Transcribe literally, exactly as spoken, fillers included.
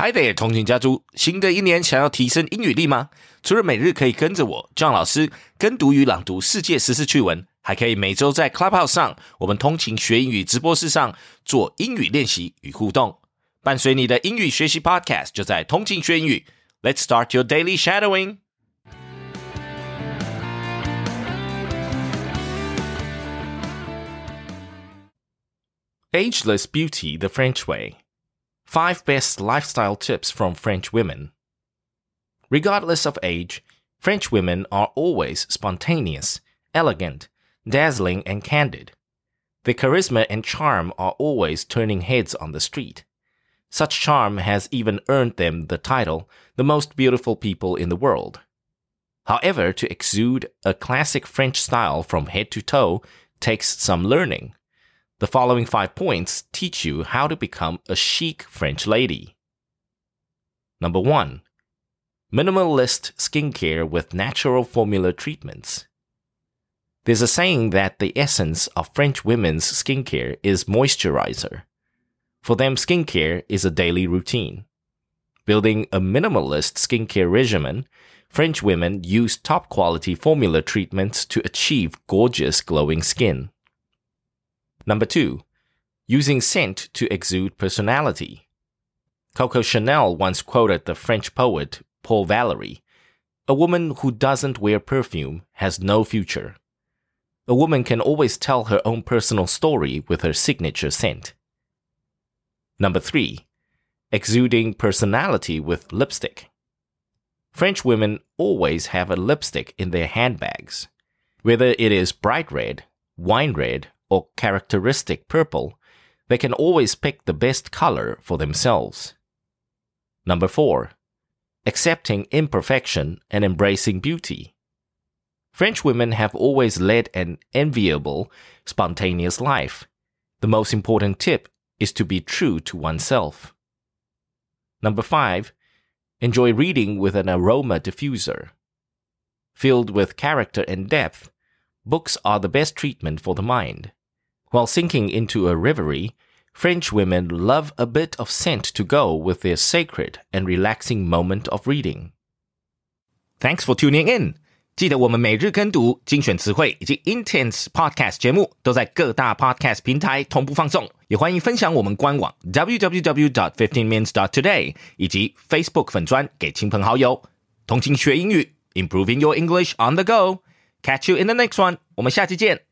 Hi there， 通勤家族，新的一年想要提升英语力吗？除了每日可以跟着我 John 老师跟读与朗读世界时事趣闻，还可以每周在 Clubhouse 上我们通勤学英语直播室上做英语练习与互动。伴随你的英语学习 Podcast 就在通勤学英语。Let's start your daily shadowing. Ageless Beauty the French Way. Five best lifestyle tips from French women. Regardless of age, French women are always spontaneous, elegant, dazzling, and candid. Their charisma and charm are always turning heads on the street. Such charm has even earned them the title, the most beautiful people in the world. However, to exude a classic French style from head to toe takes some learning. The following five points teach you how to become a chic French lady. Number one, minimalist skincare with natural formula treatments. There's a saying that the essence of French women's skincare is moisturizer. For them, skincare is a daily routine. Building a minimalist skincare regimen, French women use top-quality formula treatments to achieve gorgeous glowing skin. Number two, using scent to exude personality. Coco Chanel once quoted the French poet Paul Valéry, "A woman who doesn't wear perfume has no future." A woman can always tell her own personal story with her signature scent. Number three, exuding personality with lipstick. French women always have a lipstick in their handbags. Whether it is bright red, wine red, or characteristic purple, they can always pick the best color for themselves. Number four, accepting imperfection and embracing beauty. French women have always led an enviable, spontaneous life. The most important tip is to be true to oneself. Number five, enjoy reading with an aroma diffuser. Filled with character and depth, books are the best treatment for the mind. While sinking into a reverie, French women love a bit of scent to go with their sacred and relaxing moment of reading. Thanks for tuning in. 记得我们每日跟读、精选词汇以及 Intense Podcast 节目都在各大 Podcast 平台同步放送，也欢迎分享我们官网 double-u double-u double-u dot fifteen minutes dot today 以及 Facebook 粉专给亲朋好友。通勤学英语 ，Improving your English on the go. Catch you in the next one. 我们下期见。